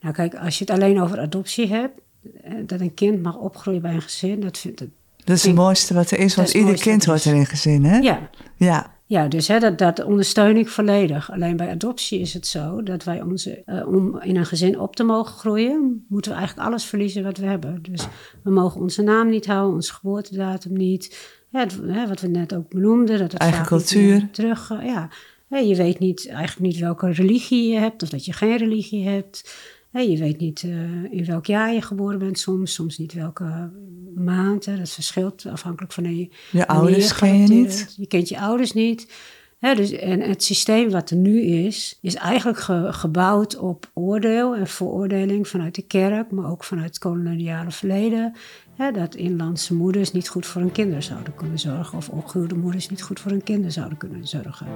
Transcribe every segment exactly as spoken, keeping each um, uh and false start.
Nou kijk, als je het alleen over adoptie hebt, dat een kind mag opgroeien bij een gezin, dat vind ik... Dat is het mooiste wat er is, want ieder kind hoort er in een gezin, hè? Ja. Ja. Ja, dus hè, dat, dat ondersteun ik volledig. Alleen bij adoptie is het zo dat wij onze, uh, om in een gezin op te mogen groeien, moeten we eigenlijk alles verliezen wat we hebben. Dus we mogen onze naam niet houden, onze geboortedatum niet. Ja, het, hè, wat we net ook benoemden. Dat het eigen vaak cultuur. Niet, uh, terug, uh, ja. Hè, je weet niet, eigenlijk niet welke religie je hebt of dat je geen religie hebt. Hè, je weet niet uh, in welk jaar je geboren bent soms, soms niet welke maand. Hè, dat verschilt afhankelijk van je... Je ouders je ken je niet. Je kent je ouders niet. Hè, dus, en het systeem wat er nu is, is eigenlijk ge, gebouwd op oordeel en vooroordeling vanuit de kerk, maar ook vanuit het koloniale verleden. Hè, dat inlandse moeders niet goed voor hun kinderen zouden kunnen zorgen of ongehuwde moeders niet goed voor hun kinderen zouden kunnen zorgen.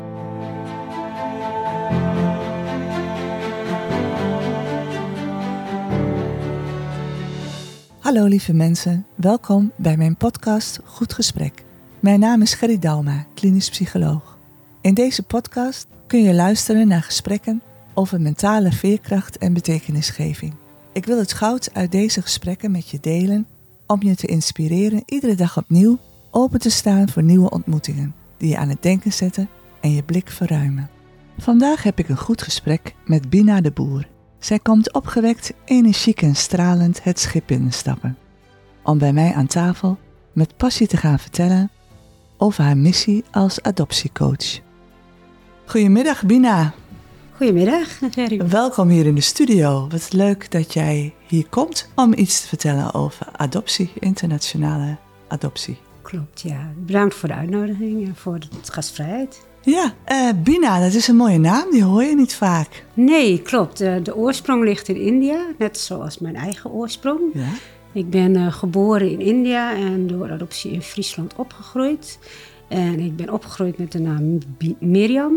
Hallo lieve mensen, welkom bij mijn podcast Goed Gesprek. Mijn naam is Gerry Dauma, klinisch psycholoog. In deze podcast kun je luisteren naar gesprekken over mentale veerkracht en betekenisgeving. Ik wil het goud uit deze gesprekken met je delen om je te inspireren iedere dag opnieuw open te staan voor nieuwe ontmoetingen die je aan het denken zetten en je blik verruimen. Vandaag heb ik een goed gesprek met Bina de Boer. Zij komt opgewekt, energiek en stralend het schip binnenstappen. Om bij mij aan tafel met passie te gaan vertellen over haar missie als adoptiecoach. Goedemiddag Bina. Goedemiddag, Gerry. Welkom hier in de studio. Wat leuk dat jij hier komt om iets te vertellen over adoptie, internationale adoptie. Klopt, ja. Bedankt voor de uitnodiging en voor de gastvrijheid. Ja, uh, Bina, dat is een mooie naam, die hoor je niet vaak. Nee, klopt. Uh, de oorsprong ligt in India, net zoals mijn eigen oorsprong. Ja. Ik ben uh, geboren in India en door adoptie in Friesland opgegroeid. En ik ben opgegroeid met de naam B- Mirjam.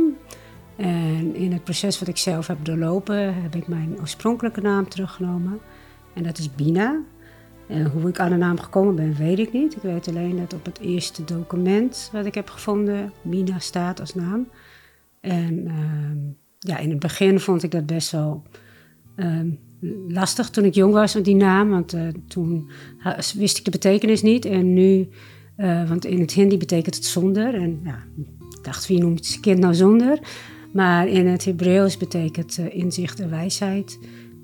En in het proces wat ik zelf heb doorlopen, heb ik mijn oorspronkelijke naam teruggenomen. En dat is Bina. En hoe ik aan de naam gekomen ben, weet ik niet. Ik weet alleen dat op het eerste document wat ik heb gevonden, Bina staat als naam. En uh, ja, in het begin vond ik dat best wel uh, lastig toen ik jong was, die naam. Want uh, toen wist ik de betekenis niet. En nu, uh, want in het Hindi betekent het zonder. En ja, ik dacht, wie noemt zijn kind nou zonder? Maar in het Hebreeuws betekent uh, inzicht en wijsheid.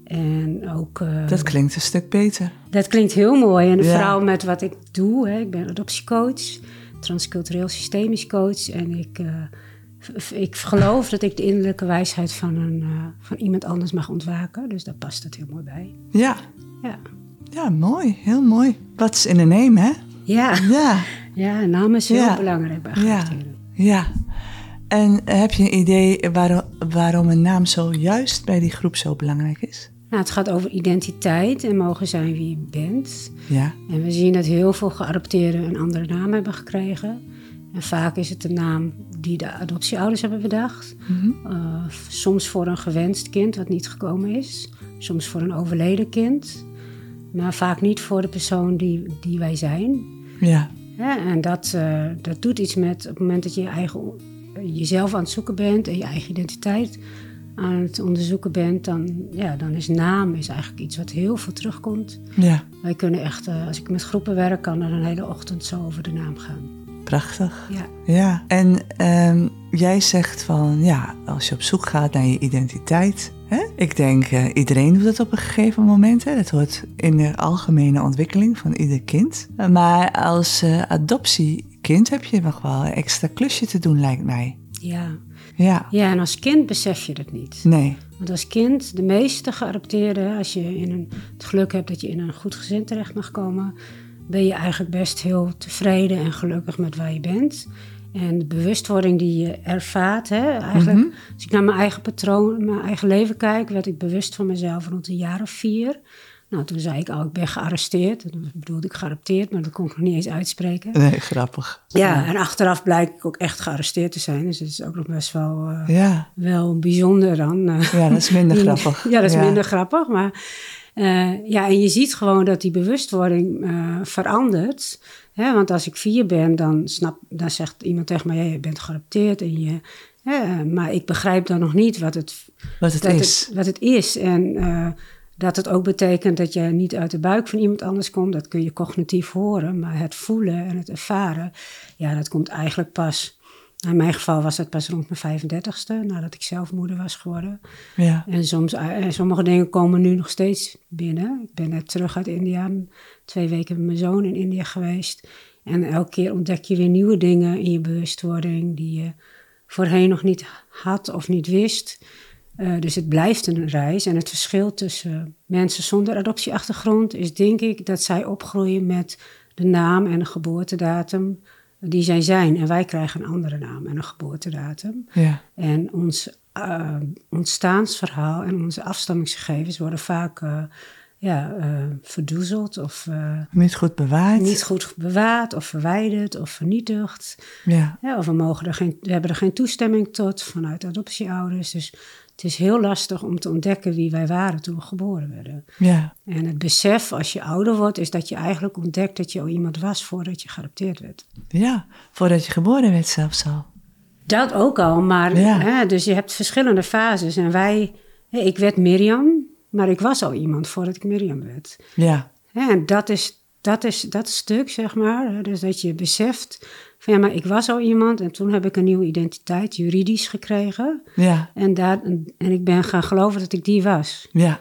En ook, uh, dat klinkt een stuk beter. Dat klinkt heel mooi. En ja. Vooral met wat ik doe. Hè. Ik ben adoptiecoach, transcultureel systemisch coach. En ik, uh, f- ik geloof dat ik de innerlijke wijsheid van, een, uh, van iemand anders mag ontwaken. Dus daar past het heel mooi bij. Ja. Ja, ja mooi. Heel mooi. Wat is in een name, hè? Ja. Ja, ja een naam is heel ja. belangrijk bij ja. ja. En heb je een idee waarom, waarom een naam zo juist bij die groep zo belangrijk is? Nou, het gaat over identiteit en mogen zijn wie je bent. Ja. En we zien dat heel veel geadopteerden een andere naam hebben gekregen. En vaak is het de naam die de adoptieouders hebben bedacht. Mm-hmm. Uh, soms voor een gewenst kind wat niet gekomen is. Soms voor een overleden kind. Maar vaak niet voor de persoon die, die wij zijn. Ja. Ja, en dat, uh, dat doet iets met op het moment dat je, je eigen, jezelf aan het zoeken bent en je eigen identiteit aan het onderzoeken bent, dan, ja, dan is naam is eigenlijk iets wat heel veel terugkomt. Ja. Wij kunnen echt, uh, als ik met groepen werk, kan er een hele ochtend zo over de naam gaan. Prachtig. Ja. Ja. En um, jij zegt van, ja, als je op zoek gaat naar je identiteit, hè? Ik denk, uh, iedereen doet dat op een gegeven moment. Hè? Dat hoort in de algemene ontwikkeling van ieder kind. Uh, maar als uh, adoptiekind heb je nog wel een extra klusje te doen, lijkt mij. Ja. Ja. Ja, en als kind besef je dat niet. Nee. Want als kind, de meeste geadopteerden, als je in een, het geluk hebt dat je in een goed gezin terecht mag komen, ben je eigenlijk best heel tevreden en gelukkig met waar je bent. En de bewustwording die je ervaart, hè, eigenlijk, mm-hmm. als ik naar mijn eigen patroon, mijn eigen leven kijk, werd ik bewust van mezelf rond een jaar of vier. Nou, toen zei ik, oh, ik ben gearresteerd. Dat bedoelde ik geadopteerd, maar dat kon ik nog niet eens uitspreken. Nee, grappig. Ja, ja. En achteraf blijkt ik ook echt gearresteerd te zijn. Dus het is ook nog best wel, uh, ja. wel bijzonder dan. Uh, ja, dat is minder grappig. Ja, dat is ja. minder grappig. Maar uh, ja, en je ziet gewoon dat die bewustwording uh, verandert. Hè, want als ik vier ben, dan, snap, dan zegt iemand tegen mij, ja, je bent geadopteerd. En je, uh, maar ik begrijp dan nog niet wat het, wat het wat is. Het, wat het is. En uh, Dat het ook betekent dat je niet uit de buik van iemand anders komt. Dat kun je cognitief horen. Maar het voelen en het ervaren, ja, dat komt eigenlijk pas. In mijn geval was het pas rond mijn vijfendertigste, nadat ik zelf moeder was geworden. Ja. En, soms, en sommige dingen komen nu nog steeds binnen. Ik ben net terug uit India, twee weken met mijn zoon in India geweest. En elke keer ontdek je weer nieuwe dingen in je bewustwording die je voorheen nog niet had of niet wist. Uh, dus het blijft een reis. En het verschil tussen mensen zonder adoptieachtergrond is denk ik dat zij opgroeien met de naam en de geboortedatum die zij zijn. En wij krijgen een andere naam en een geboortedatum. Ja. En ons uh, ontstaansverhaal en onze afstammingsgegevens worden vaak uh, ja, uh, verdoezeld of uh, niet goed bewaard. Niet goed bewaard of verwijderd of vernietigd. Ja. Ja, of we, mogen er geen, we hebben er geen toestemming tot vanuit adoptieouders. Dus het is heel lastig om te ontdekken wie wij waren toen we geboren werden. Ja. En het besef als je ouder wordt, is dat je eigenlijk ontdekt dat je al iemand was voordat je geadopteerd werd. Ja, voordat je geboren werd zelfs al. Dat ook al, maar ja. hè, dus je hebt verschillende fases. En wij, hè, ik werd Mirjam, maar ik was al iemand voordat ik Mirjam werd. Ja. Hè, en dat is, dat is dat stuk, zeg maar. Hè, dus dat je beseft van ja, maar ik was al iemand en toen heb ik een nieuwe identiteit, juridisch gekregen. Ja. En, daar, en ik ben gaan geloven dat ik die was. Ja.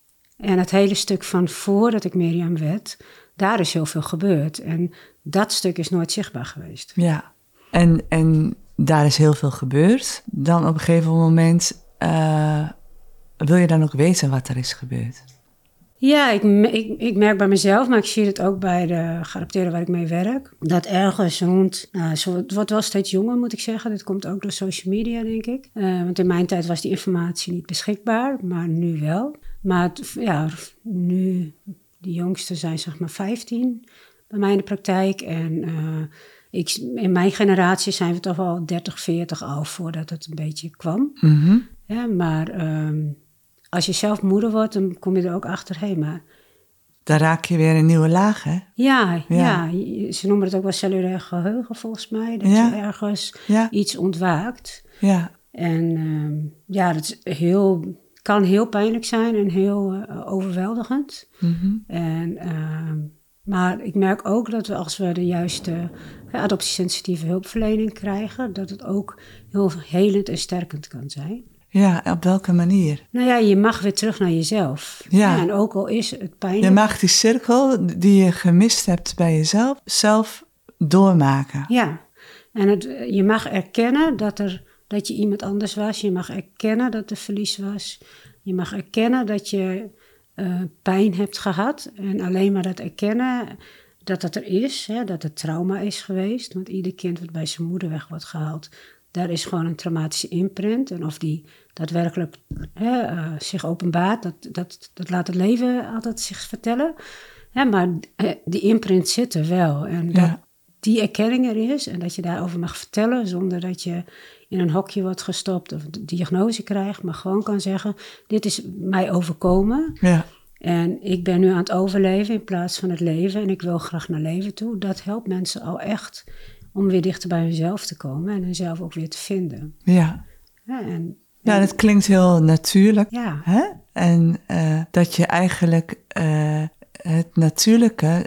En het hele stuk van voordat ik Mirjam werd, daar is heel veel gebeurd. En dat stuk is nooit zichtbaar geweest. Ja, en, en daar is heel veel gebeurd. Dan op een gegeven moment uh, wil je dan ook weten wat er is gebeurd. Ja, ik, ik, ik merk bij mezelf, maar ik zie het ook bij de geadopteerden waar ik mee werk. Dat ergens rond, nou, zo, het wordt wel steeds jonger moet ik zeggen. Dit komt ook door social media denk ik. Uh, want in mijn tijd was die informatie niet beschikbaar, maar nu wel. Maar het, ja, nu, de jongsten zijn zeg maar vijftien bij mij in de praktijk. En uh, ik, in mijn generatie zijn we toch al dertig, veertig al voordat het een beetje kwam. Mm-hmm. Ja, maar um, als je zelf moeder wordt, dan kom je er ook achter, hé, hey, maar... Dan raak je weer een nieuwe laag, hè? Ja, ja. ja, ze noemen het ook wel cellulair geheugen volgens mij. Dat ja. je ergens ja. iets ontwaakt. Ja. En um, ja, dat is heel... kan heel pijnlijk zijn en heel uh, overweldigend. Mm-hmm. En, uh, maar ik merk ook dat we als we de juiste uh, adoptiesensitieve hulpverlening krijgen, dat het ook heel helend en sterkend kan zijn. Ja, op welke manier? Nou ja, je mag weer terug naar jezelf. Ja. Ja, en ook al is het pijnlijk. Je mag die cirkel die je gemist hebt bij jezelf, zelf doormaken. Ja, en het, je mag erkennen dat er... dat je iemand anders was. Je mag erkennen dat er verlies was. Je mag erkennen dat je uh, pijn hebt gehad. En alleen maar dat erkennen dat dat er is. Hè, dat het trauma is geweest. Want ieder kind wat bij zijn moeder weg wordt gehaald, daar is gewoon een traumatische imprint. En of die daadwerkelijk hè, uh, zich openbaart, dat, dat, dat laat het leven altijd zich vertellen. Ja, maar uh, die imprint zit er wel. En dat ja. die erkenning er is en dat je daarover mag vertellen zonder dat je in een hokje wordt gestopt of een diagnose krijgt, maar gewoon kan zeggen, dit is mij overkomen. Ja. En ik ben nu aan het overleven in plaats van het leven en ik wil graag naar leven toe. Dat helpt mensen al echt om weer dichter bij hunzelf te komen en hunzelf ook weer te vinden. Ja. Ja, en, ja, dat klinkt heel natuurlijk. Ja. Hè? En uh, dat je eigenlijk uh, het natuurlijke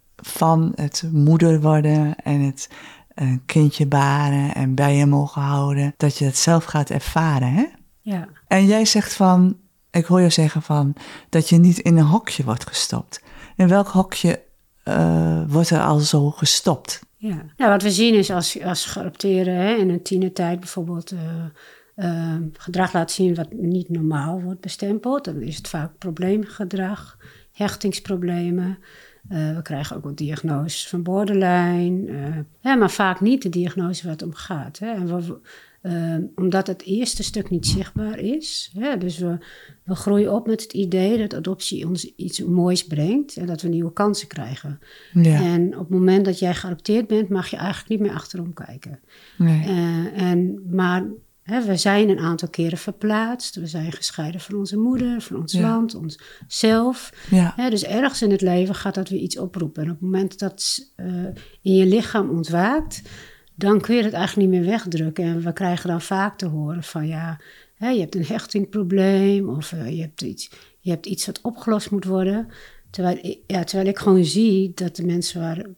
van het moeder worden en het een kindje baren en bij je mogen houden, dat je dat zelf gaat ervaren, hè? Ja. En jij zegt van, ik hoor jou zeggen van, dat je niet in een hokje wordt gestopt. In welk hokje uh, wordt er al zo gestopt? Ja, nou wat we zien is als, als geadopteerden hè, in een tienertijd bijvoorbeeld uh, uh, gedrag laten zien wat niet normaal wordt bestempeld, dan is het vaak probleemgedrag, hechtingsproblemen. Uh, we krijgen ook wel diagnoses van borderline, uh, ja, maar vaak niet de diagnose waar het om gaat. Hè. En we, uh, omdat het eerste stuk niet zichtbaar is. Hè, dus we, we groeien op met het idee dat adoptie ons iets moois brengt en dat we nieuwe kansen krijgen. Ja. En op het moment dat jij geadopteerd bent, mag je eigenlijk niet meer achterom kijken. Nee. Uh, en, maar He, we zijn een aantal keren verplaatst. We zijn gescheiden van onze moeder, van ons ja. land, onszelf. Ja. He, dus ergens in het leven gaat dat weer iets oproepen. En op het moment dat dat uh, in je lichaam ontwaakt, dan kun je het eigenlijk niet meer wegdrukken. En we krijgen dan vaak te horen van ja, he, je hebt een hechtingprobleem of uh, je hebt iets, je je hebt iets wat opgelost moet worden. Terwijl, ja, terwijl ik gewoon zie dat de mensen waar,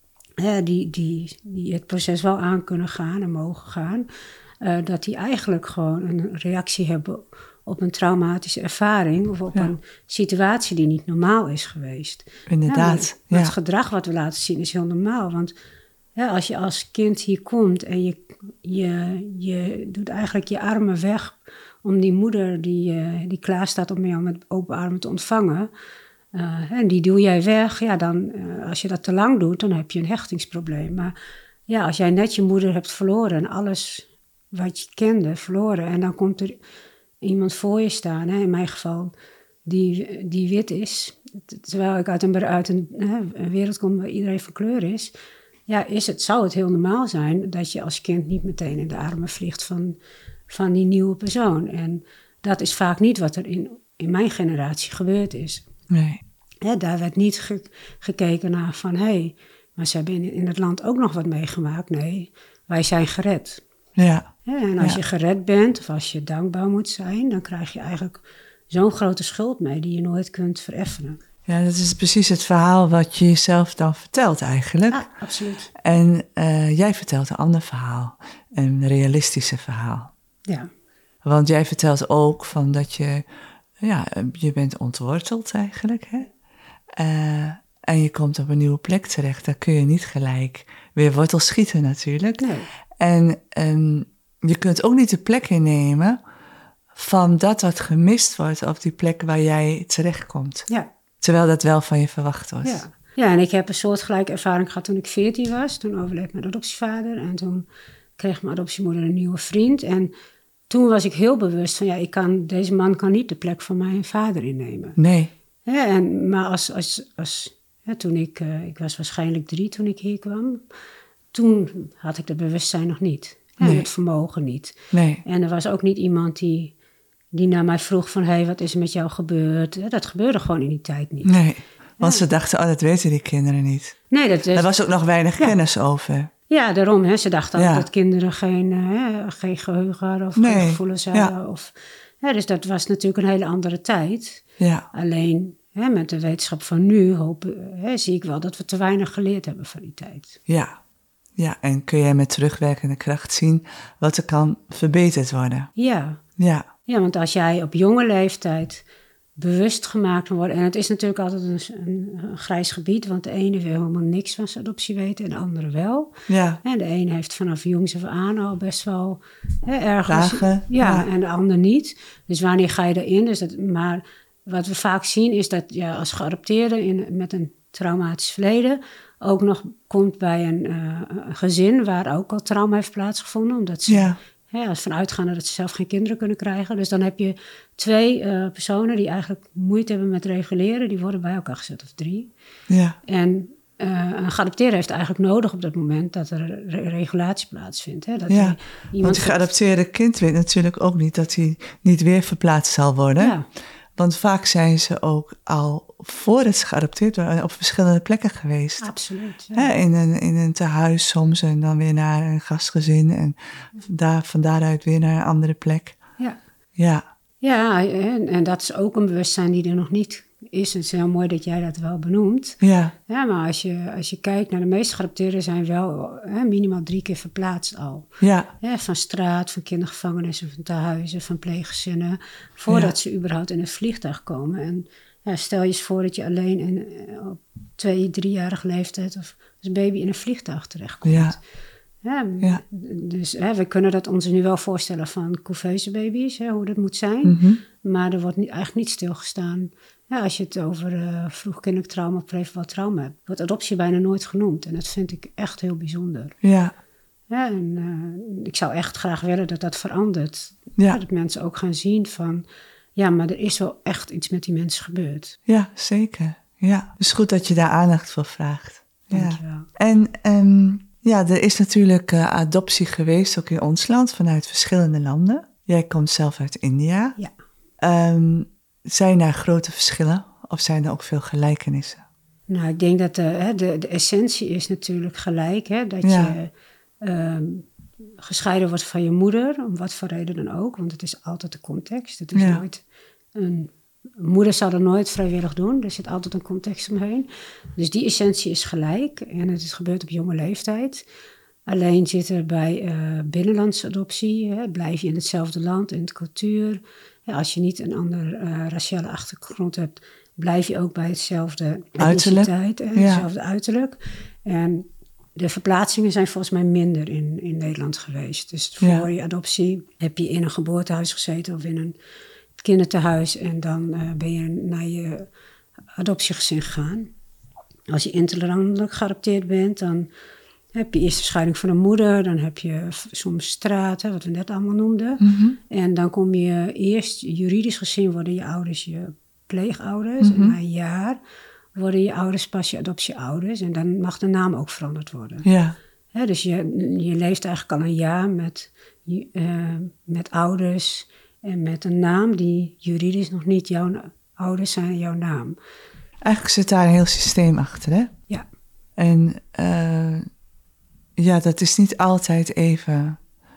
hè, die, die, die het proces wel aan kunnen gaan en mogen gaan, uh, dat die eigenlijk gewoon een reactie hebben op een traumatische ervaring of op ja. een situatie die niet normaal is geweest. Inderdaad. Ja, ja. Het gedrag wat we laten zien is heel normaal. Want ja, als je als kind hier komt en je, je, je doet eigenlijk je armen weg om die moeder die, uh, die klaar staat om jou met open armen te ontvangen, uh, en die duw jij weg, ja, dan, uh, als je dat te lang doet, dan heb je een hechtingsprobleem. Maar ja, als jij net je moeder hebt verloren en alles wat je kende verloren, en dan komt er iemand voor je staan, hè, in mijn geval, die, die wit is, terwijl ik uit een, uit een, hè, een wereld kom waar iedereen van kleur is, ja, is het, zou het heel normaal zijn dat je als kind niet meteen in de armen vliegt van, van die nieuwe persoon. En dat is vaak niet wat er in, in mijn generatie gebeurd is. Nee. Hè, daar werd niet ge, gekeken naar van, hé, hey, maar ze hebben in, in het land ook nog wat meegemaakt. Nee, wij zijn gered. Ja. Ja, en als ja. je gered bent, of als je dankbaar moet zijn, dan krijg je eigenlijk zo'n grote schuld mee die je nooit kunt vereffenen. Ja, dat is precies het verhaal wat je jezelf dan vertelt eigenlijk. Ja, absoluut. En uh, jij vertelt een ander verhaal, een realistische verhaal. Ja. Want jij vertelt ook van dat je, ja, je bent ontworteld eigenlijk, hè? Uh, en je komt op een nieuwe plek terecht. Daar kun je niet gelijk weer wortel schieten natuurlijk. Nee. En um, je kunt ook niet de plek innemen van dat wat gemist wordt op die plek waar jij terechtkomt. Ja. Terwijl dat wel van je verwacht wordt. Ja. ja, en ik heb een soortgelijke ervaring gehad toen ik veertien was. Toen overleed mijn adoptievader en toen kreeg mijn adoptiemoeder een nieuwe vriend. En toen was ik heel bewust van, ja, ik kan, deze man kan niet de plek van mijn vader innemen. Nee. Ja, en, maar als, als, als, ja, toen ik, uh, ik was waarschijnlijk drie toen ik hier kwam. Toen had ik dat bewustzijn nog niet. Ja, nee. Het vermogen niet. Nee. En er was ook niet iemand die, die naar mij vroeg van, hé, hey, wat is er met jou gebeurd? Ja, dat gebeurde gewoon in die tijd niet. Nee, want ja. ze dachten, oh, dat weten die kinderen niet. Nee, dat is... Er was ook nog weinig ja. kennis over. Ja, daarom. Hè, ze dachten ja. dat kinderen geen, uh, geen geheugen hadden of nee. geen gevoelens hadden. Ja. Of, ja, dus dat was natuurlijk een hele andere tijd. Ja. Alleen hè, met de wetenschap van nu hopen, hè, zie ik wel dat we te weinig geleerd hebben van die tijd. Ja. Ja, en kun jij met terugwerkende kracht zien wat er kan verbeterd worden? Ja. Ja. Ja, want als jij op jonge leeftijd bewust gemaakt kan worden... en het is natuurlijk altijd een, een, een grijs gebied... want de ene wil helemaal niks van zijn adoptie weten en de andere wel. Ja. En de ene heeft vanaf jongs af aan al best wel hè, ergens... Vragen. Ja, ja, en de ander niet. Dus wanneer ga je erin? Dus dat, maar wat we vaak zien is dat je ja, als geadopteerde in, met een traumatisch verleden... ook nog komt bij een, uh, een gezin waar ook al trauma heeft plaatsgevonden... omdat ze... Ja. Ja, als vanuitgaande dat ze zelf geen kinderen kunnen krijgen. Dus dan heb je twee uh, personen die eigenlijk moeite hebben met reguleren. Die worden bij elkaar gezet, of drie. Ja. En uh, een geadopteerde heeft eigenlijk nodig op dat moment dat er re- regulatie plaatsvindt. Hè? Dat ja, iemand want het geadopteerde kind weet natuurlijk ook niet dat hij niet weer verplaatst zal worden. Ja. Want vaak zijn ze ook al voordat ze geadopteerd worden op verschillende plekken geweest. Absoluut. Ja. Hè, in, een, in een tehuis soms en dan weer naar een gastgezin en daar, van daaruit weer naar een andere plek. Ja, ja. ja en, en dat is ook een bewustzijn die er nog niet is. Het is heel mooi dat jij dat wel benoemt. Ja. Ja, maar als je, als je kijkt naar de meeste geadopteerden zijn wel hè, minimaal drie keer verplaatst al. Ja. Ja, van straat, van kindergevangenissen, van tehuizen, van pleeggezinnen. Voordat ja. ze überhaupt in het vliegtuig komen. En ja, stel je eens voor dat je alleen in, op twee, driejarige leeftijd of als baby in een vliegtuig terechtkomt. Ja. Ja, ja. Dus hè, we kunnen dat ons nu wel voorstellen van couveuse baby's, hè, hoe dat moet zijn. Mm-hmm. Maar er wordt niet, eigenlijk niet stilgestaan. Ja, als je het over uh, vroegkindelijk trauma of preventief trauma hebt, wordt adoptie bijna nooit genoemd. En dat vind ik echt heel bijzonder. Ja. Ja, en uh, ik zou echt graag willen dat dat verandert. Ja. Ja, dat mensen ook gaan zien van, ja, maar er is wel echt iets met die mensen gebeurd. Ja, zeker. Ja, dus goed dat je daar aandacht voor vraagt. Dankjewel. Ja. En um, ja, er is natuurlijk uh, adoptie geweest, ook in ons land, vanuit verschillende landen. Jij komt zelf uit India. Ja. Um, zijn er grote verschillen of zijn er ook veel gelijkenissen? Nou, ik denk dat de, de, de essentie is natuurlijk gelijk. Hè? Dat ja. je um, gescheiden wordt van je moeder, om wat voor reden dan ook. Want het is altijd de context. Het is ja. nooit een moeders zal dat nooit vrijwillig doen. Er zit altijd een context omheen. Dus die essentie is gelijk. En het is gebeurd op jonge leeftijd. Alleen zit er bij uh, binnenlandse adoptie, hè, blijf je in hetzelfde land, in de cultuur. Ja, als je niet een andere uh, raciale achtergrond hebt, blijf je ook bij hetzelfde uiterlijk. En ja. hetzelfde uiterlijk. En de verplaatsingen zijn volgens mij minder in, in Nederland geweest. Dus voor ja. je adoptie heb je in een geboortehuis gezeten of in een kindertehuis. En dan uh, ben je naar je adoptiegezin gegaan. Als je interlandelijk geadopteerd bent, dan heb je eerst de scheiding van een moeder. Dan heb je soms straten, wat we net allemaal noemden. Mm-hmm. En dan kom je eerst, juridisch gezien worden je ouders je pleegouders. Mm-hmm. En na een jaar worden je ouders pas je adoptieouders. En dan mag de naam ook veranderd worden. Ja. He, dus je, je leeft eigenlijk al een jaar met, uh, met ouders en met een naam die juridisch nog niet jouw ouders zijn, jouw naam. Eigenlijk zit daar een heel systeem achter, hè? Ja. En uh, ja, dat is niet altijd even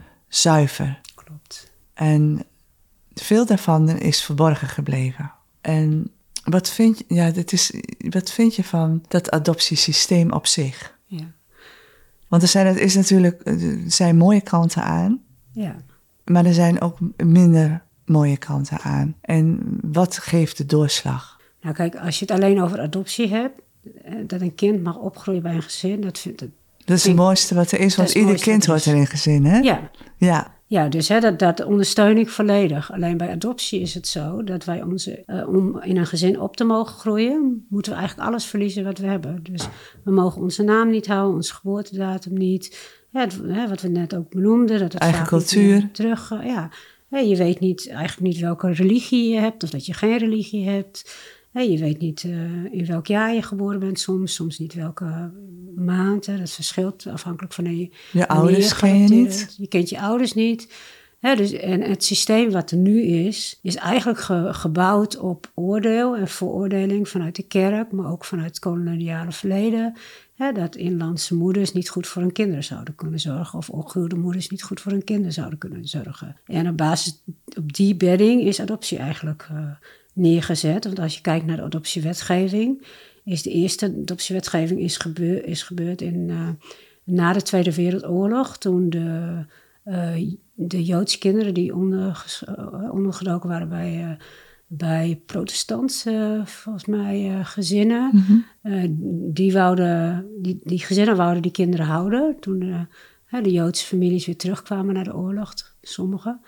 zuiver. Klopt. En veel daarvan is verborgen gebleven. En wat vind je, ja, dat is, wat vind je van dat adoptiesysteem op zich? Ja. Want er zijn, er is natuurlijk, er zijn mooie kanten aan. Ja. Maar er zijn ook minder mooie kanten aan. En wat geeft de doorslag? Nou kijk, als je het alleen over adoptie hebt, dat een kind mag opgroeien bij een gezin, dat vind ik... Dat is het mooiste wat er is, want ieder kind hoort er in een gezin, hè? Ja. Ja. Ja, dus hè, dat, dat ondersteun ik volledig. Alleen bij adoptie is het zo dat wij onze, uh, om in een gezin op te mogen groeien, moeten we eigenlijk alles verliezen wat we hebben. Dus we mogen onze naam niet houden, onze geboortedatum niet. Ja, het, hè, wat we net ook benoemden. Dat het eigen vaak cultuur. Niet, uh, terug, uh, ja. Hè, je weet niet, eigenlijk niet welke religie je hebt of dat je geen religie hebt. Hè, je weet niet uh, in welk jaar je geboren bent soms, soms niet welke maand. Hè, dat verschilt afhankelijk van je... Je ouders je ken je niet. Je kent je ouders niet. Hè, dus, en het systeem wat er nu is, is eigenlijk ge, gebouwd op oordeel en veroordeling vanuit de kerk, maar ook vanuit het koloniale verleden. Hè, dat inlandse moeders niet goed voor hun kinderen zouden kunnen zorgen, of ongehuwde moeders niet goed voor hun kinderen zouden kunnen zorgen. En op basis op die bedding is adoptie eigenlijk uh, neergezet. Want als je kijkt naar de adoptiewetgeving, is de eerste adoptiewetgeving is, gebeur, is gebeurd in, uh, na de Tweede Wereldoorlog, toen de, uh, de Joodse kinderen die onder, uh, ondergedoken waren bij, uh, bij protestantse, volgens mij, uh, gezinnen. Mm-hmm. Uh, die, wouden, die, die gezinnen wouden die kinderen houden toen uh, de Joodse families weer terugkwamen naar de oorlog, sommigen.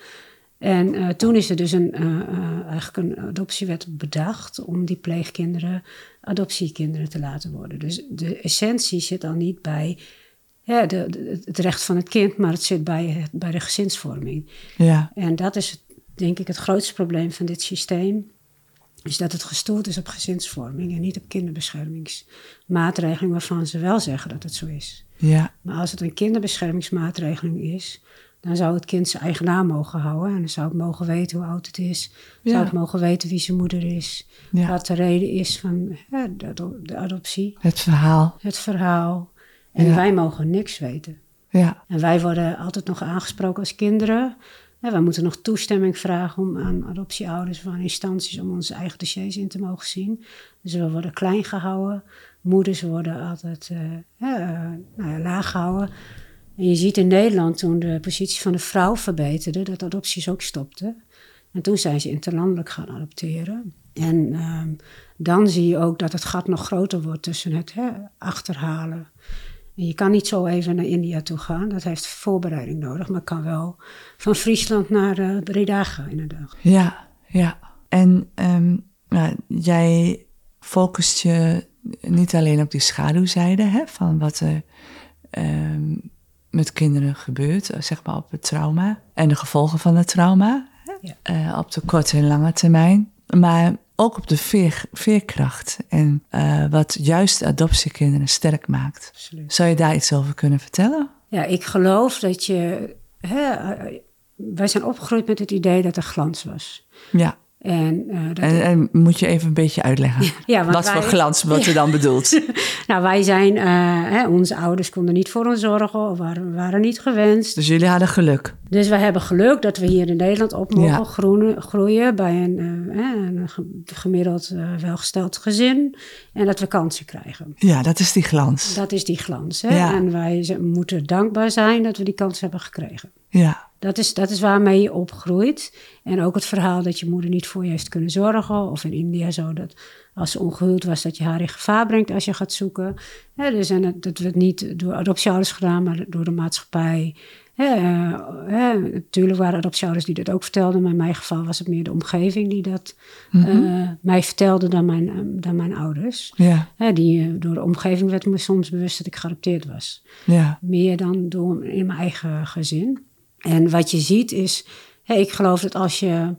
En uh, toen is er dus een, uh, uh, eigenlijk een adoptiewet bedacht om die pleegkinderen adoptiekinderen te laten worden. Dus de essentie zit al niet bij ja, de, de, het recht van het kind, maar het zit bij, bij de gezinsvorming. Ja. En dat is denk ik het grootste probleem van dit systeem, is dat het gestoeld is op gezinsvorming en niet op kinderbeschermingsmaatregeling, waarvan ze wel zeggen dat het zo is. Ja. Maar als het een kinderbeschermingsmaatregeling is, dan zou het kind zijn eigen naam mogen houden. En dan zou het mogen weten hoe oud het is. Ja. Zou het mogen weten wie zijn moeder is. Ja. Wat de reden is van ja, de, de adoptie. Het verhaal. Het verhaal. En ja. wij mogen niks weten. Ja. En wij worden altijd nog aangesproken als kinderen. En wij moeten nog toestemming vragen om aan adoptieouders van instanties om onze eigen dossiers in te mogen zien. Dus we worden klein gehouden. Moeders worden altijd uh, ja, nou ja, laag gehouden. En je ziet in Nederland, toen de positie van de vrouw verbeterde, dat adopties ook stopten. En toen zijn ze interlandelijk gaan adopteren. En uh, dan zie je ook dat het gat nog groter wordt tussen het hè, achterhalen. En je kan niet zo even naar India toe gaan. Dat heeft voorbereiding nodig. Maar kan wel van Friesland naar uh, Breda gaan inderdaad. Ja, ja. En um, nou, jij focust je niet alleen op die schaduwzijde, hè, van wat er um, met kinderen gebeurt, zeg maar op het trauma en de gevolgen van het trauma, ja. uh, op de korte en lange termijn, maar ook op de veer, veerkracht en uh, wat juist adoptiekinderen sterk maakt. Absoluut. Zou je daar iets over kunnen vertellen? Ja, ik geloof dat je... Hè, wij zijn opgegroeid met het idee dat er glans was. Ja. En, uh, dat en, en moet je even een beetje uitleggen ja, wat wij, voor glans wat ja. er dan bedoelt? Nou, wij zijn, uh, hè, onze ouders konden niet voor ons zorgen of waren, waren niet gewenst. Dus jullie hadden geluk? Dus we hebben geluk dat we hier in Nederland op mogen ja. groeien, groeien bij een, uh, een gemiddeld uh, welgesteld gezin. En dat we kansen krijgen. Ja, dat is die glans. Dat is die glans. Hè? Ja. En wij moeten dankbaar zijn dat we die kans hebben gekregen. Ja. Dat is, dat is waarmee je opgroeit. En ook het verhaal dat je moeder niet voor je heeft kunnen zorgen. Of in India zo dat als ze ongehuwd was, dat je haar in gevaar brengt als je gaat zoeken. Ja, dus en dat, dat werd niet door adoptieouders gedaan, maar door de maatschappij. Ja, uh, ja, natuurlijk waren adoptieouders die dat ook vertelden. Maar in mijn geval was het meer de omgeving die dat mm-hmm. uh, mij vertelde dan mijn, uh, dan mijn ouders. Ja. Ja, die, uh, door de omgeving werd me soms bewust dat ik geadopteerd was. Ja. Meer dan door in mijn eigen gezin. En wat je ziet is, hey, ik geloof dat als je,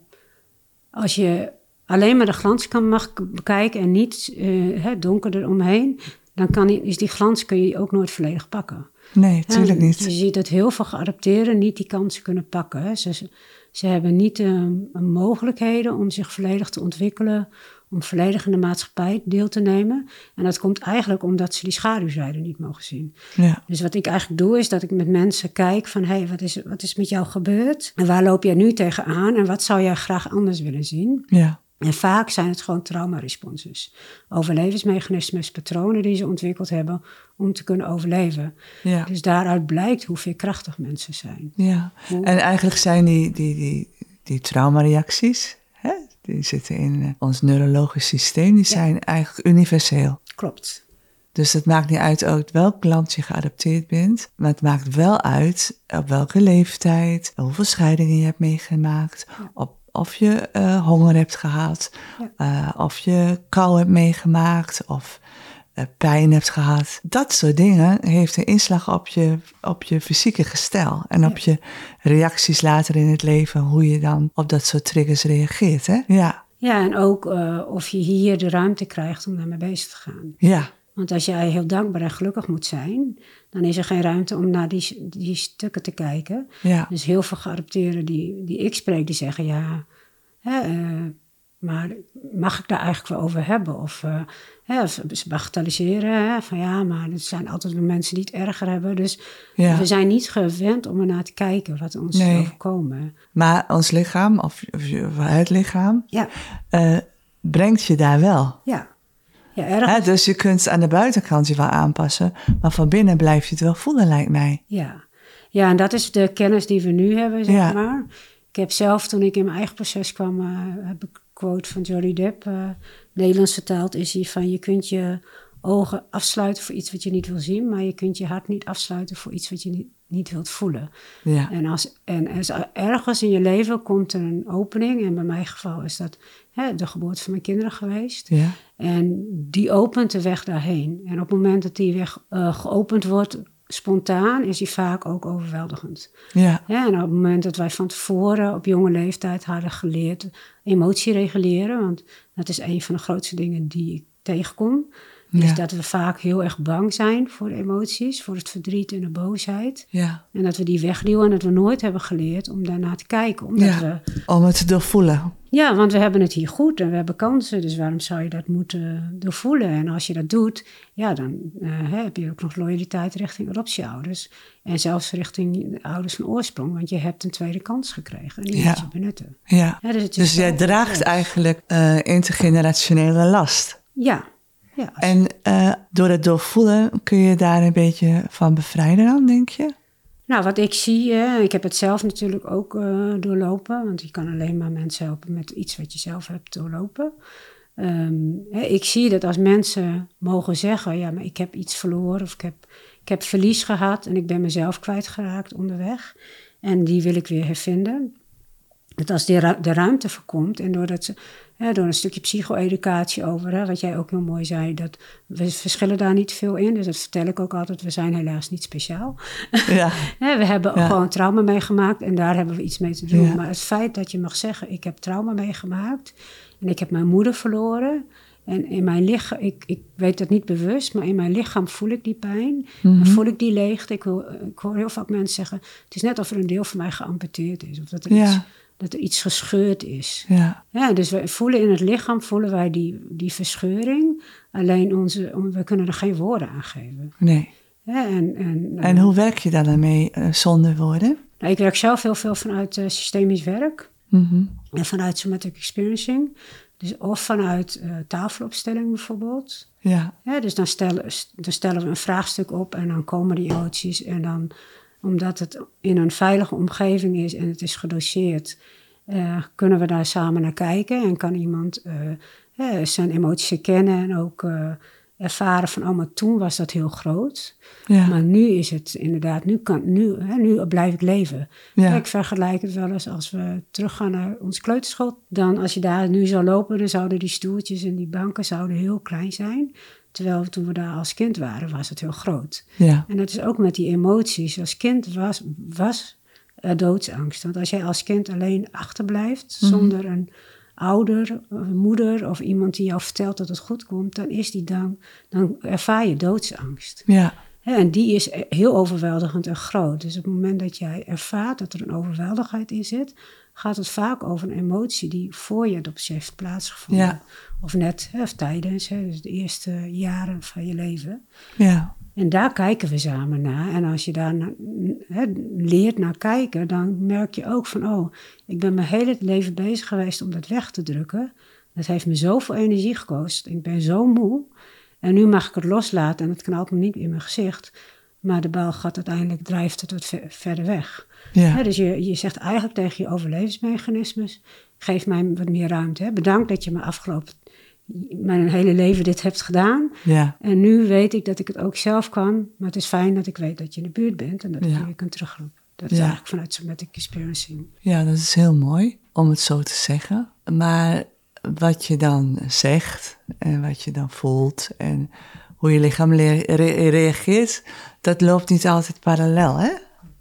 als je alleen maar de glans kan mag bekijken en niet uh, hè, donker eromheen, dan kan die, is die glans kun je ook nooit volledig pakken. Nee, tuurlijk ja, niet. Je ziet dat heel veel geadopteerden niet die kansen kunnen pakken. Hè. Ze, ze hebben niet de uh, mogelijkheden om zich volledig te ontwikkelen, om volledig in de maatschappij deel te nemen. En dat komt eigenlijk omdat ze die schaduwzijde niet mogen zien. Ja. Dus wat ik eigenlijk doe, is dat ik met mensen kijk van, hé, hey, wat is, wat is met jou gebeurd? En waar loop jij nu tegenaan? En wat zou jij graag anders willen zien? Ja. En vaak zijn het gewoon traumaresponses. Overlevingsmechanismes, patronen die ze ontwikkeld hebben om te kunnen overleven. Ja. Dus daaruit blijkt hoe veerkrachtig mensen zijn. Ja. Hoe... En eigenlijk zijn die, die, die, die traumareacties, hè, die zitten in ons neurologisch systeem, die zijn ja. eigenlijk universeel. Klopt. Dus het maakt niet uit uit welk land je geadopteerd bent. Maar het maakt wel uit op welke leeftijd, hoeveel scheidingen je hebt meegemaakt, ja. op of je uh, honger hebt gehad, ja. uh, of je kou hebt meegemaakt, of uh, pijn hebt gehad. Dat soort dingen heeft een inslag op je, op je fysieke gestel en op ja. je reacties later in het leven, hoe je dan op dat soort triggers reageert. Hè? Ja. Ja, en ook uh, of je hier de ruimte krijgt om daarmee bezig te gaan. Ja. Want als jij heel dankbaar en gelukkig moet zijn, dan is er geen ruimte om naar die, die stukken te kijken. Ja. Dus heel veel geadopteerden die, die ik spreek, die zeggen ja, hè, uh, maar mag ik daar eigenlijk wel over hebben? Of, uh, hè, of ze bagatelliseren, hè, van ja, maar er zijn altijd wel mensen die het erger hebben. Dus ja. we zijn niet gewend om er naar te kijken wat ons nee. overkomen. Maar ons lichaam, of, of het lichaam, ja. uh, brengt je daar wel. Ja. Ja, ergens... He, dus je kunt aan de buitenkant je wel aanpassen, maar van binnen blijf je het wel voelen, lijkt mij. Ja, ja en dat is de kennis die we nu hebben, zeg ja. maar. Ik heb zelf, toen ik in mijn eigen proces kwam, uh, heb ik een quote van Johnny Depp, uh, Nederlands vertaald, is hij van: je kunt je ogen afsluiten voor iets wat je niet wil zien, maar je kunt je hart niet afsluiten voor iets wat je niet, niet wilt voelen. Ja. En, als, en als ergens in je leven komt er een opening, en bij mijn geval is dat hè, de geboorte van mijn kinderen geweest. Ja. En die opent de weg daarheen. En op het moment dat die weg uh, geopend wordt, spontaan, is die vaak ook overweldigend. Ja. Ja, en op het moment dat wij van tevoren op jonge leeftijd hadden geleerd emotie reguleren, want dat is een van de grootste dingen die ik tegenkom, is ja. dat we vaak heel erg bang zijn voor de emoties, voor het verdriet en de boosheid. Ja. En dat we die wegduwen en dat we nooit hebben geleerd om daarnaar te kijken. Omdat ja. we, om het te doorvoelen. Ja, want we hebben het hier goed en we hebben kansen. Dus waarom zou je dat moeten doorvoelen? En als je dat doet, ja, dan uh, heb je ook nog loyaliteit richting adoptieouders. En zelfs richting de ouders van oorsprong. Want je hebt een tweede kans gekregen en die ja. moet je benutten. Ja. Ja, dus het is dus jij draagt leuk. eigenlijk uh, intergenerationele last. Ja. Ja, als... En uh, door het doorvoelen kun je daar een beetje van bevrijden dan, denk je? Nou, wat ik zie, hè, ik heb het zelf natuurlijk ook uh, doorlopen. Want je kan alleen maar mensen helpen met iets wat je zelf hebt doorlopen. Um, hè, ik zie dat als mensen mogen zeggen, ja, maar ik heb iets verloren of ik heb, ik heb verlies gehad en ik ben mezelf kwijtgeraakt onderweg. En die wil ik weer hervinden. Dat als de, ru- de ruimte voorkomt en doordat ze, hè, door een stukje psycho-educatie over, hè, wat jij ook heel mooi zei, dat we verschillen daar niet veel in. Dus dat vertel ik ook altijd, we zijn helaas niet speciaal. Ja. hè, we hebben ja. gewoon trauma meegemaakt en daar hebben we iets mee te doen. Ja. Maar het feit dat je mag zeggen, ik heb trauma meegemaakt en ik heb mijn moeder verloren. En in mijn lichaam, ik, ik weet dat niet bewust, maar in mijn lichaam voel ik die pijn. Mm-hmm. Voel ik die leegte. Ik, wil, ik hoor heel vaak mensen zeggen, het is net of er een deel van mij geamputeerd is. Of dat er ja. iets dat er iets gescheurd is. Ja. Ja, dus we voelen in het lichaam voelen wij die, die verscheuring. Alleen onze, we kunnen er geen woorden aan geven. Nee. Ja, en, en, en hoe werk je daar dan mee uh, zonder woorden? Nou, ik werk zelf heel veel vanuit uh, systemisch werk. Mm-hmm. En vanuit somatic experiencing. Dus of vanuit uh, tafelopstelling bijvoorbeeld. Ja. Ja, dus dan stellen, dan stellen we een vraagstuk op en dan komen die emoties. En dan, omdat het in een veilige omgeving is en het is gedoseerd, uh, kunnen we daar samen naar kijken. En kan iemand uh, ja, zijn emoties herkennen en ook uh, ervaren van, oh, maar toen was dat heel groot. Ja. Maar nu is het inderdaad, nu, kan, nu, hè, nu blijf ik leven. Ja. Ik vergelijk het wel eens als we teruggaan naar onze kleuterschool. Dan als je daar nu zou lopen, dan zouden die stoeltjes en die banken zouden heel klein zijn. Terwijl toen we daar als kind waren, was het heel groot. Ja. En dat is ook met die emoties. Als kind was, was uh, doodsangst. Want als jij als kind alleen achterblijft, mm-hmm. zonder een ouder, een moeder of iemand die jou vertelt dat het goed komt, dan is die dan, dan ervaar je doodsangst. Ja. Ja, en die is heel overweldigend en groot. Dus op het moment dat jij ervaart dat er een overweldigheid in zit, gaat het vaak over een emotie die voor je adoptie heeft plaatsgevonden. Ja. Of net, of tijdens, hè, dus de eerste jaren van je leven. Ja. En daar kijken we samen naar. En als je daar na, he, leert naar kijken, dan merk je ook van, oh, ik ben mijn hele leven bezig geweest om dat weg te drukken. Dat heeft me zoveel energie gekost. Ik ben zo moe. En nu mag ik het loslaten en het knalt me niet in mijn gezicht. Maar de bal gaat uiteindelijk, drijft het wat ver, verder weg. Ja. He, dus je, je zegt eigenlijk tegen je overlevingsmechanismes, geef mij wat meer ruimte. Hè. Bedankt dat je me afgelopen mijn hele leven dit hebt gedaan. Ja. En nu weet ik dat ik het ook zelf kan. Maar het is fijn dat ik weet dat je in de buurt bent en dat ik ja. je kunt terugroepen. Dat is ja. eigenlijk vanuit somatic experiencing. Ja, dat is heel mooi om het zo te zeggen. Maar wat je dan zegt en wat je dan voelt en hoe je lichaam le- re- reageert, dat loopt niet altijd parallel, hè?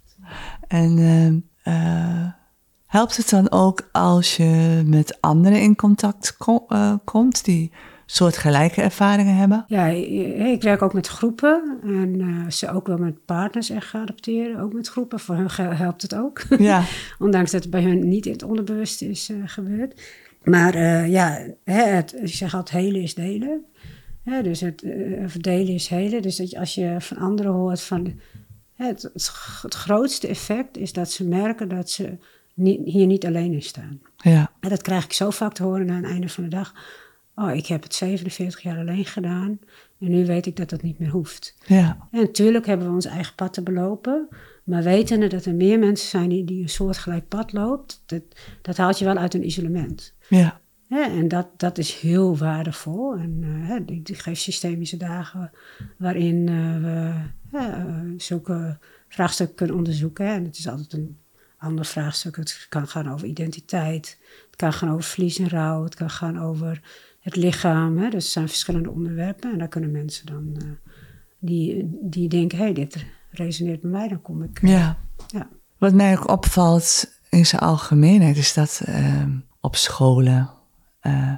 En uh, uh, helpt het dan ook als je met anderen in contact kom, uh, komt die soortgelijke ervaringen hebben? Ja, ik werk ook met groepen en uh, ze ook wel met partners echt adopteren, ook met groepen. Voor hen helpt het ook. Ja. Ondanks dat het bij hun niet in het onderbewust is uh, gebeurd. Maar uh, ja, het, ik zeg altijd helen is delen. Ja, dus het uh, delen is helen. Dus dat je, als je van anderen hoort van het, het, het grootste effect is dat ze merken dat ze niet, hier niet alleen in staan. Ja. En dat krijg ik zo vaak te horen na het einde van de dag. Oh, ik heb het zevenenveertig jaar alleen gedaan en nu weet ik dat dat niet meer hoeft. Ja. En natuurlijk hebben we ons eigen pad te belopen, maar wetende dat er meer mensen zijn die, die een soortgelijk pad loopt, dat, dat haalt je wel uit een isolement. Ja. Ja, en dat, dat is heel waardevol. En uh, ik, ik geef systemische dagen waarin uh, we uh, zulke vraagstukken kunnen onderzoeken. Hè. En het is altijd een ander vraagstuk. Het kan gaan over identiteit, het kan gaan over verlies en rouw, het kan gaan over het lichaam. Hè. Dus er zijn verschillende onderwerpen en daar kunnen mensen dan uh, die, die denken, hé, hey, dit resoneert bij mij, dan kom ik. Uh, ja. Ja. Wat mij ook opvalt in zijn algemeenheid is dat uh, op scholen, Uh,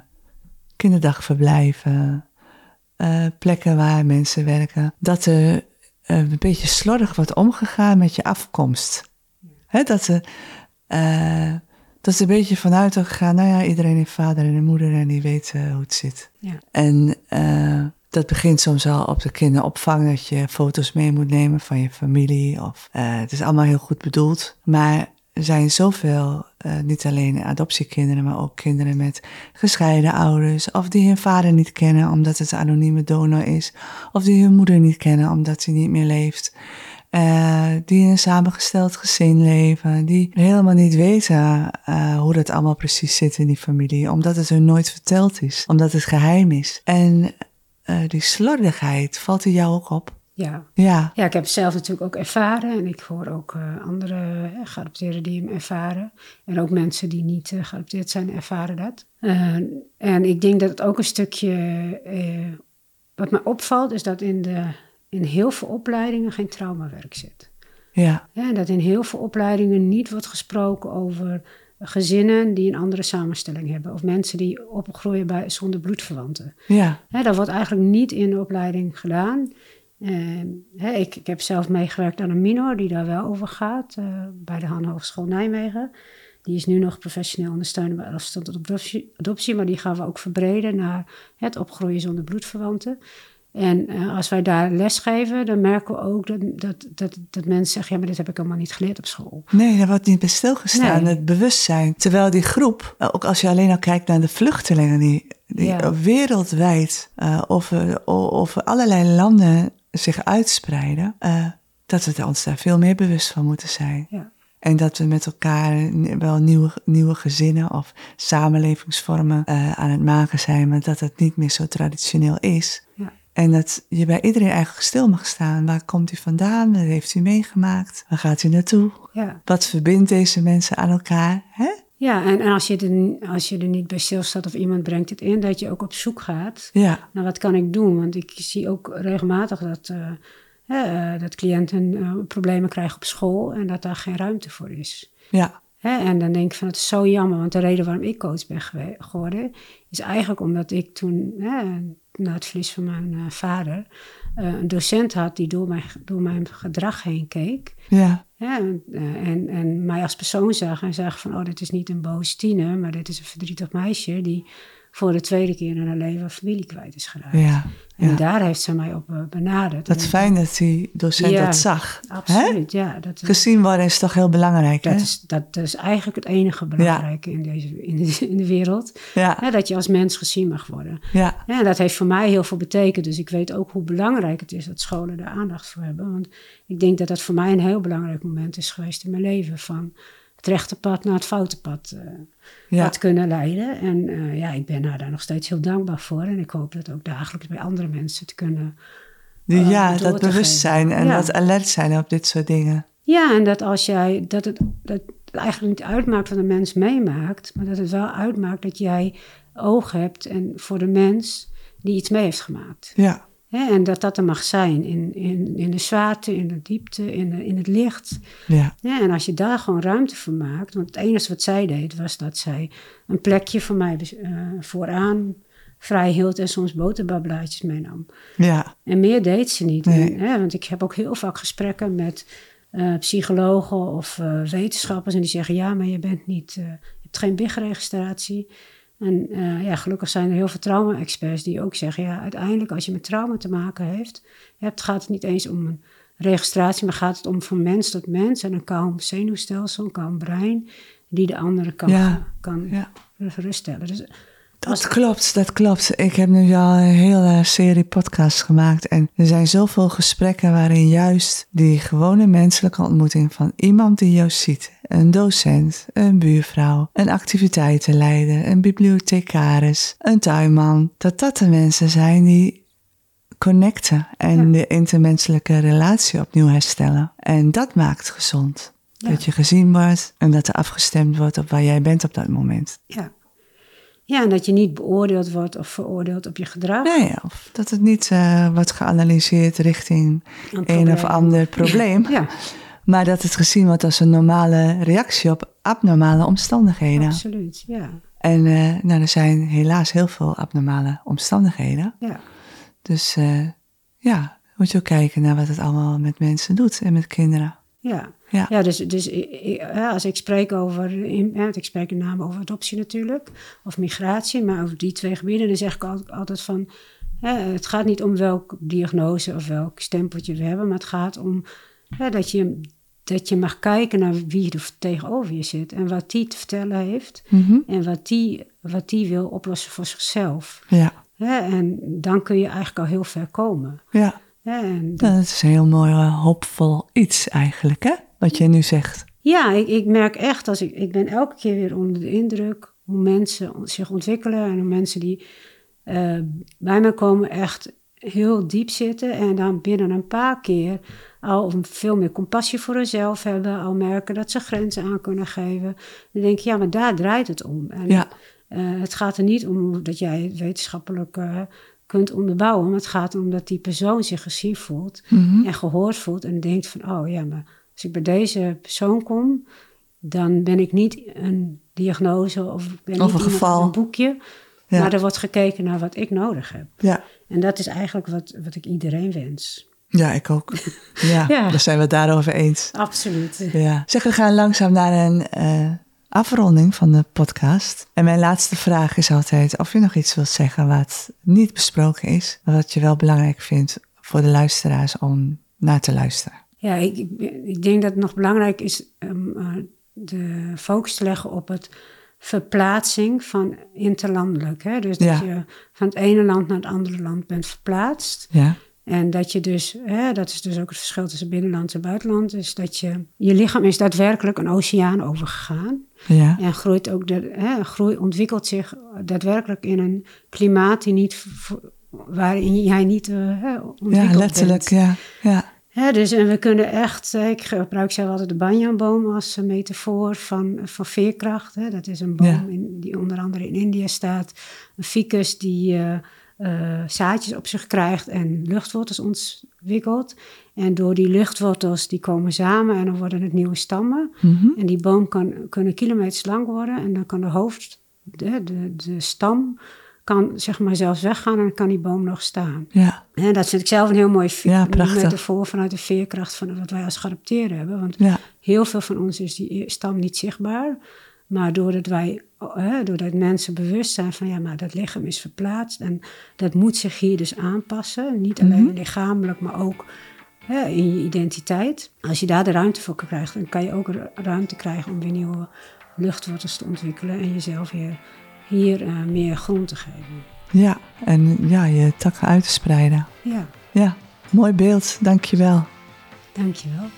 kinderdagverblijven, uh, plekken waar mensen werken, dat er uh, een beetje slordig wordt omgegaan met je afkomst. Hè, dat er uh, dat is een beetje vanuit gegaan, nou ja, iedereen heeft vader en een moeder en die weet uh, hoe het zit. Ja. En uh, dat begint soms al op de kinderopvang, dat je foto's mee moet nemen van je familie. Of, uh, het is allemaal heel goed bedoeld, maar er zijn zoveel, uh, niet alleen adoptiekinderen, maar ook kinderen met gescheiden ouders. Of die hun vader niet kennen omdat het een anonieme donor is. Of die hun moeder niet kennen omdat ze niet meer leeft. Uh, die in een samengesteld gezin leven. Die helemaal niet weten uh, hoe dat allemaal precies zit in die familie. Omdat het hun nooit verteld is. Omdat het geheim is. En uh, die slordigheid, valt er jou ook op? Ja. Ja. Ja, ik heb het zelf natuurlijk ook ervaren. En ik hoor ook uh, andere uh, geadopteerden die hem ervaren. En ook mensen die niet uh, geadopteerd zijn, ervaren dat. Uh, en ik denk dat het ook een stukje... Uh, wat mij opvalt, is dat in, de, in heel veel opleidingen geen traumawerk zit. Ja. Ja, en dat in heel veel opleidingen niet wordt gesproken over gezinnen die een andere samenstelling hebben. Of mensen die opgroeien bij, zonder bloedverwanten. Ja. Ja, dat wordt eigenlijk niet in de opleiding gedaan. Uh, hè, ik, ik heb zelf meegewerkt aan een minor die daar wel over gaat, uh, bij de Han Hogeschool Nijmegen. Die is nu nog professioneel ondersteuner bij afstand tot adoptie, adoptie, maar die gaan we ook verbreden naar het opgroeien zonder bloedverwanten. En uh, als wij daar les geven, dan merken we ook dat, dat, dat, dat mensen zeggen, ja, maar dit heb ik allemaal niet geleerd op school. Nee, daar wordt niet bij stilgestaan, nee. Het bewustzijn. Terwijl die groep, ook als je alleen al kijkt naar de vluchtelingen die, die ja. wereldwijd uh, over, over allerlei landen zich uitspreiden, uh, dat we ons daar veel meer bewust van moeten zijn. Ja. En dat we met elkaar wel nieuwe, nieuwe gezinnen of samenlevingsvormen uh, aan het maken zijn, maar dat het niet meer zo traditioneel is. Ja. En dat je bij iedereen eigenlijk stil mag staan. Waar komt u vandaan? Wat heeft u meegemaakt? Waar gaat u naartoe? Ja. Wat verbindt deze mensen aan elkaar? Hè? Ja, en, en als, je er, als je er niet bij stilstaat of iemand brengt het in, dat je ook op zoek gaat. Ja. Nou, wat kan ik doen? Want ik zie ook regelmatig dat, uh, uh, dat cliënten uh, problemen krijgen op school en dat daar geen ruimte voor is. Ja. Hè, en dan denk ik van, het is zo jammer, want de reden waarom ik coach ben gewe- geworden, is eigenlijk omdat ik toen, hè, na het verlies van mijn uh, vader, uh, een docent had die door mijn, door mijn gedrag heen keek. Ja. Ja, en, en, en mij als persoon zag en zag van, oh, dit is niet een boos tiener, maar dit is een verdrietig meisje die voor de tweede keer in haar leven familie kwijt is geraakt. Ja, en ja. daar heeft ze mij op uh, benaderd. Dat is fijn dat die docent ja, dat zag. Absoluut, Hè? ja. Dat, Gezien worden is toch heel belangrijk, dat hè? Is, dat, dat is eigenlijk het enige belangrijke ja. in, deze, in, de, in de wereld. Ja. Ja, dat je als mens gezien mag worden. Ja. Ja, en dat heeft voor mij heel veel betekend. Dus ik weet ook hoe belangrijk het is dat scholen daar aandacht voor hebben. Want ik denk dat dat voor mij een heel belangrijk moment is geweest in mijn leven. Van het rechte pad naar het foute pad uh, ja. had kunnen leiden. En uh, ja, ik ben daar nog steeds heel dankbaar voor. En ik hoop dat ook dagelijks bij andere mensen te kunnen uh, Ja, dat bewustzijn en ja. dat alert zijn op dit soort dingen. Ja, en dat als jij, dat het, dat het eigenlijk niet uitmaakt wat een mens meemaakt, maar dat het wel uitmaakt dat jij oog hebt en voor de mens die iets mee heeft gemaakt. Ja. Hè, en dat dat er mag zijn in, in, in de zwaarte, in de diepte, in, de, in het licht. Ja. Ja, en als je daar gewoon ruimte voor maakt, want het enige wat zij deed was dat zij een plekje voor mij uh, vooraan vrij hield en soms boterbabblaadjes meenam. Ja. En meer deed ze niet. Nee. En, hè, want ik heb ook heel vaak gesprekken met uh, psychologen of uh, wetenschappers en die zeggen, ja, maar je bent niet, uh, je hebt geen B I G-registratie. En uh, ja, gelukkig zijn er heel veel trauma-experts die ook zeggen, ja, uiteindelijk als je met trauma te maken heeft, hebt, gaat het niet eens om een registratie, maar gaat het om van mens tot mens en een kalm zenuwstelsel, een kalm brein, die de andere kan, ja. kan ja. geruststellen. Dus dat als... klopt, dat klopt. Ik heb nu al een hele serie podcasts gemaakt en er zijn zoveel gesprekken waarin juist die gewone menselijke ontmoeting van iemand die jou ziet, een docent, een buurvrouw, een activiteitenleider, een bibliothecaris, een tuinman, dat dat de mensen zijn die connecten en ja. de intermenselijke relatie opnieuw herstellen. En dat maakt gezond. Ja. Dat je gezien wordt en dat er afgestemd wordt op waar jij bent op dat moment. Ja. Ja, en dat je niet beoordeeld wordt of veroordeeld op je gedrag. Nee, of dat het niet uh, wordt geanalyseerd richting een, een of ander probleem. Ja. Maar dat het gezien wordt als een normale reactie op abnormale omstandigheden. Absoluut, ja. En uh, nou, er zijn helaas heel veel abnormale omstandigheden. Ja. Dus uh, ja, moet je ook kijken naar wat het allemaal met mensen doet en met kinderen. Ja, ja. ja dus, dus ik, als ik spreek over, ik spreek in name over adoptie natuurlijk, of migratie, maar over die twee gebieden, dan zeg ik altijd van, het gaat niet om welke diagnose of welk stempeltje we hebben, maar het gaat om dat je, dat je mag kijken naar wie er tegenover je zit en wat die te vertellen heeft mm-hmm. en wat die, wat die wil oplossen voor zichzelf. Ja. En dan kun je eigenlijk al heel ver komen. Ja. Ja, en dat... dat is een heel mooi uh, hoopvol iets eigenlijk, hè? Wat je nu zegt. Ja, ik, ik merk echt, als ik, ik ben elke keer weer onder de indruk hoe mensen zich ontwikkelen en hoe mensen die uh, bij me komen echt heel diep zitten en dan binnen een paar keer al veel meer compassie voor hunzelf hebben, al merken dat ze grenzen aan kunnen geven. Dan denk ik, ja, maar daar draait het om. En ja. uh, het gaat er niet om dat jij het wetenschappelijk uh, kunt onderbouwen, maar het gaat om dat die persoon zich gezien voelt mm-hmm. en gehoord voelt en denkt van, oh ja, maar als ik bij deze persoon kom, dan ben ik niet een diagnose of ben of niet een geval. Een boekje, ja. maar er wordt gekeken naar wat ik nodig heb. Ja. En dat is eigenlijk wat, wat ik iedereen wens. Ja, ik ook. Ja, ja. Daar zijn we het daarover eens. Absoluut. Ja. Zeg, we gaan langzaam naar een uh, afronding van de podcast. En mijn laatste vraag is altijd of je nog iets wilt zeggen wat niet besproken is, maar wat je wel belangrijk vindt voor de luisteraars om naar te luisteren. Ja, ik, ik denk dat het nog belangrijk is um, uh, de focus te leggen op het verplaatsing van interlandelijk. Hè? Dus dat ja. je van het ene land naar het andere land bent verplaatst. Ja. En dat je dus, hè, dat is dus ook het verschil tussen binnenland en buitenland, is dat je, je lichaam is daadwerkelijk een oceaan overgegaan. Ja. En groeit ook de, hè, groei ontwikkelt zich daadwerkelijk in een klimaat die niet, waarin jij niet uh, hè, ontwikkeld ja, letterlijk, bent. Ja, ja. Ja, dus en we kunnen echt, ik gebruik zelf altijd de banyanboom als metafoor van, van veerkracht. Hè. Dat is een boom ja. in, die onder andere in India staat. Een ficus die uh, uh, zaadjes op zich krijgt en luchtwortels ontwikkelt. En door die luchtwortels, die komen samen en dan worden het nieuwe stammen. Mm-hmm. En die boom kan kunnen kilometers lang worden en dan kan de hoofd, de, de, de stam... kan zeg maar zelfs weggaan en dan kan die boom nog staan. Ja. En dat vind ik zelf een heel mooi ja, metafoor vanuit de veerkracht van wat wij als geadopteerden hebben. Want ja. heel veel van ons is die stam niet zichtbaar. Maar doordat wij, hè, doordat mensen bewust zijn van ja, maar dat lichaam is verplaatst en dat moet zich hier dus aanpassen. Niet alleen mm-hmm. lichamelijk, maar ook hè, in je identiteit. Als je daar de ruimte voor krijgt, dan kan je ook ruimte krijgen om weer nieuwe luchtwortels te ontwikkelen en jezelf weer hier uh, meer grond te geven. Ja, en ja, je takken uit te spreiden. Ja. Ja, mooi beeld. Dank je wel. Dank je wel.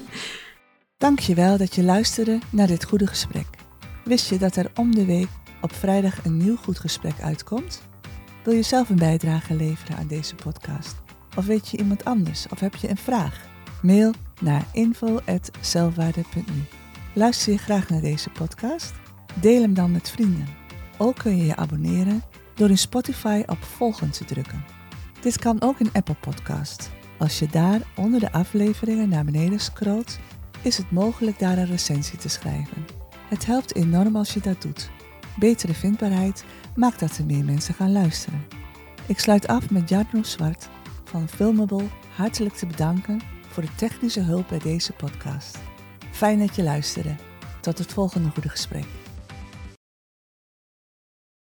Dank je wel dat je luisterde naar dit goede gesprek. Wist je dat er om de week op vrijdag een nieuw goed gesprek uitkomt? Wil je zelf een bijdrage leveren aan deze podcast? Of weet je iemand anders? Of heb je een vraag? Mail naar info at zelfwaarde punt nu. Luister je graag naar deze podcast? Deel hem dan met vrienden. Ook kun je je abonneren door in Spotify op volgen te drukken. Dit kan ook in Apple Podcast. Als je daar onder de afleveringen naar beneden scrolt, is het mogelijk daar een recensie te schrijven. Het helpt enorm als je dat doet. Betere vindbaarheid maakt dat er meer mensen gaan luisteren. Ik sluit af met Jarno Zwart van Filmable hartelijk te bedanken voor de technische hulp bij deze podcast. Fijn dat je luisterde. Tot het volgende goede gesprek.